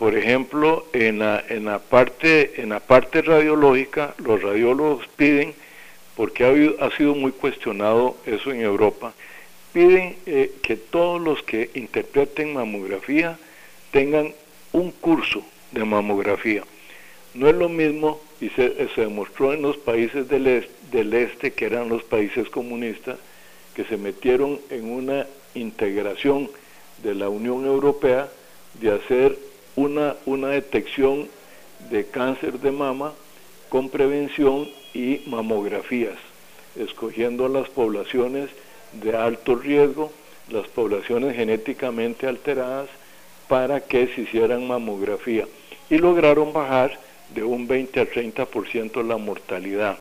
por ejemplo, en la parte radiológica, los radiólogos piden, porque ha sido muy cuestionado eso en Europa, piden que todos los que interpreten mamografía tengan un curso de mamografía. No es lo mismo, y se demostró en los países del este, que eran los países comunistas, que se metieron en una integración de la Unión Europea de hacer una detección de cáncer de mama con prevención y mamografías, escogiendo las poblaciones de alto riesgo, las poblaciones genéticamente alteradas, para que se hicieran mamografía, y lograron bajar de un 20 al 30% la mortalidad.